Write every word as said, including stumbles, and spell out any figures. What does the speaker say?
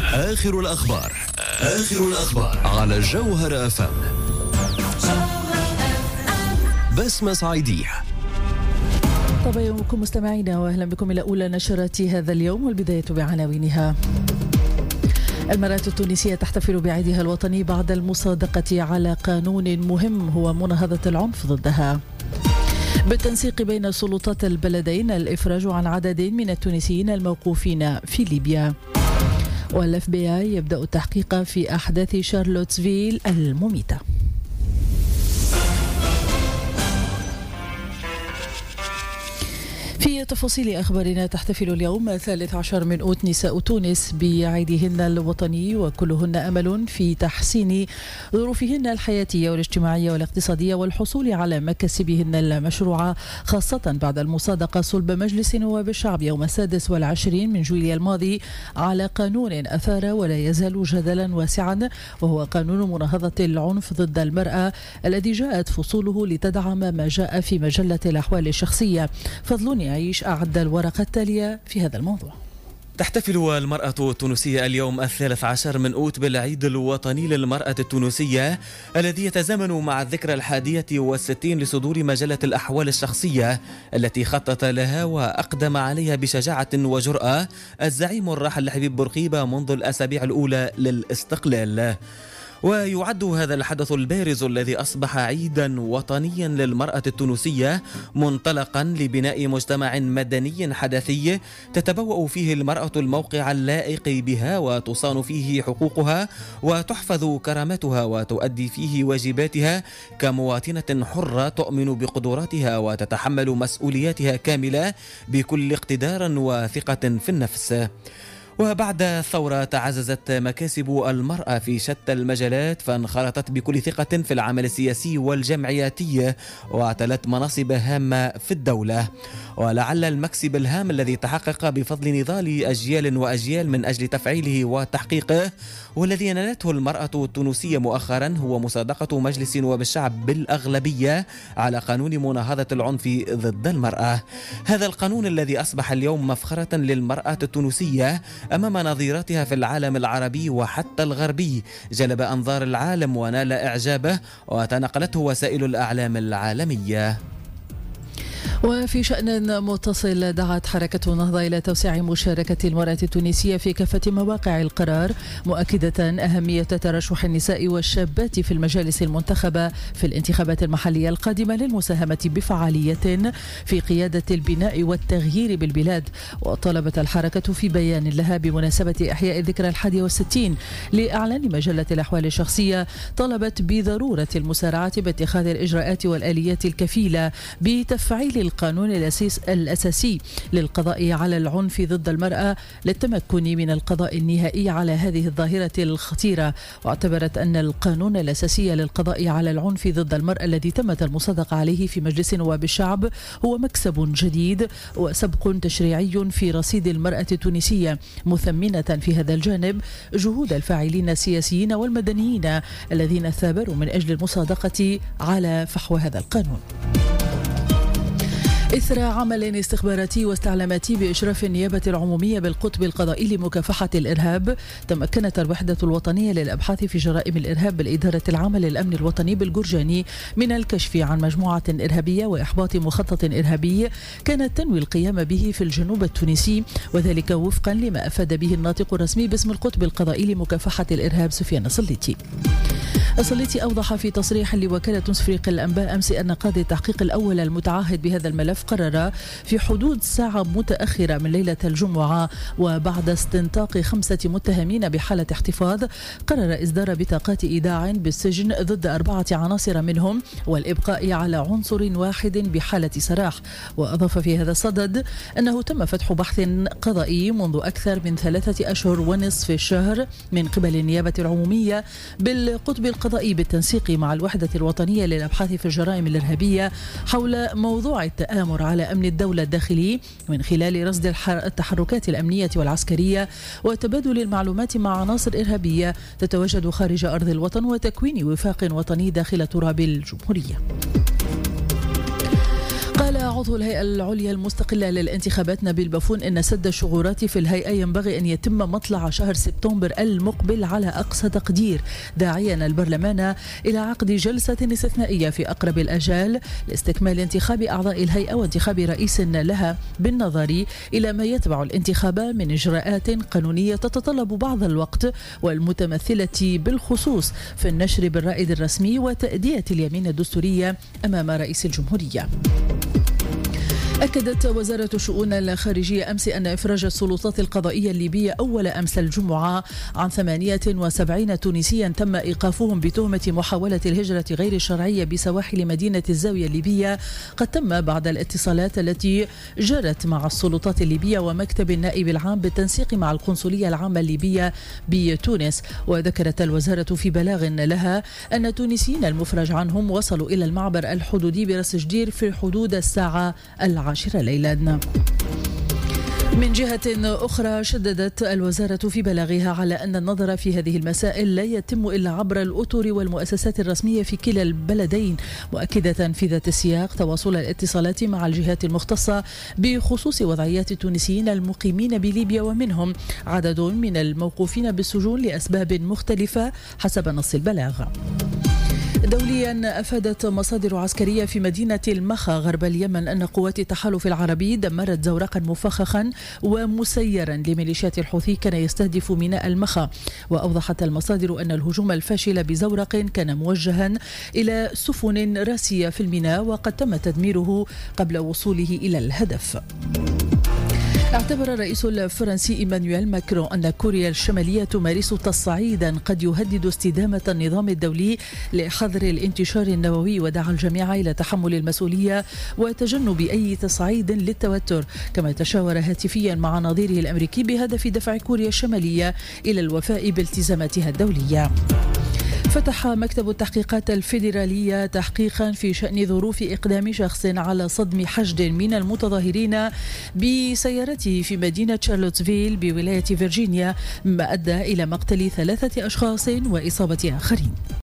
آخر الأخبار آخر الأخبار على جوهر أف أم. بسمة صعيدية. طبعا يومكم مستمعينا، وأهلا بكم إلى أولى نشرات هذا اليوم، والبداية بعناوينها. المرأة التونسية تحتفل بعيدها الوطني بعد المصادقة على قانون مهم هو مناهضة العنف ضدها. بالتنسيق بين سلطات البلدين الإفراج عن عدد من التونسيين الموقوفين في ليبيا. والإف بي آي يبدأ التحقيق في أحداث شارلوتسفيل المميتة. في تفاصيل أخبارنا، تحتفل اليوم الثالث عشر من أوت نساء تونس بعيدهن الوطني، وكلهن أمل في تحسين ظروفهن الحياتية والاجتماعية والاقتصادية والحصول على مكاسبهن المشروعة، خاصة بعد المصادقة صلب مجلس نواب الشعب يوم السادس والعشرين من جويلية الماضي على قانون أثار ولا يزال جدلا واسعا، وهو قانون مناهضة العنف ضد المرأة الذي جاءت فصوله لتدعم ما جاء في مجلة الأحوال الشخصية. فضلوني عيش أعد الورقة التالية في هذا الموضوع. تحتفل المرأة التونسية اليوم الثالث عشر من أوت بالعيد الوطني للمرأة التونسية الذي يتزامن مع الذكرى الحادية والستين لصدور مجلة الأحوال الشخصية التي خطط لها وأقدم عليها بشجاعة وجرأة الزعيم الراحل حبيب بورقيبة منذ الأسابيع الأولى للاستقلال. ويعد هذا الحدث البارز الذي أصبح عيدا وطنيا للمرأة التونسية منطلقا لبناء مجتمع مدني حدثي تتبوأ فيه المرأة الموقع اللائق بها وتصان فيه حقوقها وتحفظ كرامتها وتؤدي فيه واجباتها كمواطنة حرة تؤمن بقدراتها وتتحمل مسؤولياتها كاملة بكل اقتدار وثقة في النفس. وبعد الثورة تعززت مكاسب المرأة في شتى المجالات، فانخرطت بكل ثقة في العمل السياسي والجمعياتي واعتلت مناصب هامة في الدولة. ولعل المكسب الهام الذي تحقق بفضل نضال أجيال وأجيال من أجل تفعيله وتحقيقه والذي نالته المرأة التونسية مؤخرا هو مصادقة مجلس نواب الشعب بالأغلبية على قانون مناهضة العنف ضد المرأة. هذا القانون الذي أصبح اليوم مفخرة للمرأة التونسية أمام نظيراتها في العالم العربي وحتى الغربي، جلب أنظار العالم ونال إعجابه وتنقلته وسائل الأعلام العالمية. وفي شأن متصل، دعت حركة النهضة إلى توسيع مشاركة المرأة التونسية في كافة مواقع القرار، مؤكدة أهمية ترشح النساء والشابات في المجالس المنتخبة في الانتخابات المحلية القادمة للمساهمة بفعالية في قيادة البناء والتغيير بالبلاد. وطلبت الحركة في بيان لها بمناسبة إحياء الذكرى الحادية والستين لإعلان مجلة الأحوال الشخصية، طلبت بضرورة المسارعة باتخاذ الإجراءات والآليات الكفيلة بتفعيل القانون الأساسي للقضاء على العنف ضد المرأة للتمكن من القضاء النهائي على هذه الظاهرة الخطيرة. واعتبرت أن القانون الأساسي للقضاء على العنف ضد المرأة الذي تمت المصادقة عليه في مجلس نواب الشعب هو مكسب جديد وسبق تشريعي في رصيد المرأة التونسية، مثمنة في هذا الجانب جهود الفاعلين السياسيين والمدنيين الذين ثابروا من أجل المصادقة على فحوى هذا القانون. إثر عمل استخباراتي واستعلاماتي بإشراف النيابة العمومية بالقطب القضائي لمكافحة الإرهاب، تمكنت الوحدة الوطنية للأبحاث في جرائم الإرهاب بالإدارة العامة للأمن الوطني بالجرجاني من الكشف عن مجموعة إرهابية وإحباط مخطط إرهابي كانت تنوي القيام به في الجنوب التونسي، وذلك وفقا لما أفاد به الناطق الرسمي باسم القطب القضائي لمكافحة الإرهاب سفيان السليتي. السليتي أوضح في تصريح لوكالة تسفريق الأنباء أمس أن قاضي التحقيق الأول المتعهد بهذا الملف قرر في حدود ساعة متأخرة من ليلة الجمعة وبعد استنطاق خمسة متهمين بحالة احتفاظ، قرر إصدار بطاقات إيداع بالسجن ضد أربعة عناصر منهم والإبقاء على عنصر واحد بحالة سراح. وأضاف في هذا الصدد أنه تم فتح بحث قضائي منذ أكثر من ثلاثة أشهر ونصف الشهر من قبل النيابة العمومية بالقطب القضائي بالتنسيق مع الوحدة الوطنية للأبحاث في الجرائم الإرهابية حول موضوع التآمر على أمن الدولة الداخلي من خلال رصد التحركات الأمنية والعسكرية وتبادل المعلومات مع عناصر إرهابية تتواجد خارج أرض الوطن وتكوين وفاق وطني داخل تراب الجمهورية. قال عضو الهيئة العليا المستقلة للانتخابات نبيل بافون أن سد الشغورات في الهيئة ينبغي أن يتم مطلع شهر سبتمبر المقبل على أقصى تقدير، داعيا البرلمان إلى عقد جلسة استثنائية في أقرب الأجال لاستكمال انتخاب أعضاء الهيئة وانتخاب رئيس لها، بالنظر إلى ما يتبع الانتخاب من إجراءات قانونية تتطلب بعض الوقت والمتمثلة بالخصوص في النشر بالرائد الرسمي وتأدية اليمين الدستورية أمام رئيس الجمهورية. أكدت وزارة الشؤون الخارجية أمس أن إفراج السلطات القضائية الليبية أول أمس الجمعة عن ثمانية وسبعين تونسيا تم إيقافهم بتهمة محاولة الهجرة غير الشرعية بسواحل مدينة الزاوية الليبية قد تم بعد الاتصالات التي جرت مع السلطات الليبية ومكتب النائب العام بالتنسيق مع القنصلية العامة الليبية بتونس. وذكرت الوزارة في بلاغ لها أن التونسيين المفرج عنهم وصلوا إلى المعبر الحدودي برأس جدير في حدود الساعة العاشرة عشرة ليلا. من جهة أخرى شددت الوزارة في بلاغها على أن النظر في هذه المسائل لا يتم إلا عبر الأطر والمؤسسات الرسمية في كلا البلدين، مؤكدة في ذات السياق تواصل الاتصالات مع الجهات المختصة بخصوص وضعيات التونسيين المقيمين بليبيا ومنهم عدد من الموقوفين بالسجون لأسباب مختلفة حسب نص البلاغ. دوليا أفادت مصادر عسكرية في مدينة المخا غرب اليمن أن قوات التحالف العربي دمرت زورقا مفخخا ومسيرا لميليشيات الحوثي كان يستهدف ميناء المخا. وأوضحت المصادر أن الهجوم الفاشل بزورق كان موجها إلى سفن راسية في الميناء وقد تم تدميره قبل وصوله إلى الهدف. اعتبر الرئيس الفرنسي إيمانويل ماكرون أن كوريا الشمالية تمارس تصعيدا قد يهدد استدامة النظام الدولي لحظر الانتشار النووي، ودعا الجميع إلى تحمل المسؤولية وتجنب أي تصعيد للتوتر، كما تشاور هاتفيا مع نظيره الأمريكي بهدف دفع كوريا الشمالية إلى الوفاء بالتزاماتها الدولية. فتح مكتب التحقيقات الفيدرالية تحقيقا في شأن ظروف إقدام شخص على صدم حشد من المتظاهرين بسيارته في مدينة شارلوتسفيل بولاية فيرجينيا، ما أدى إلى مقتل ثلاثة أشخاص وإصابة آخرين.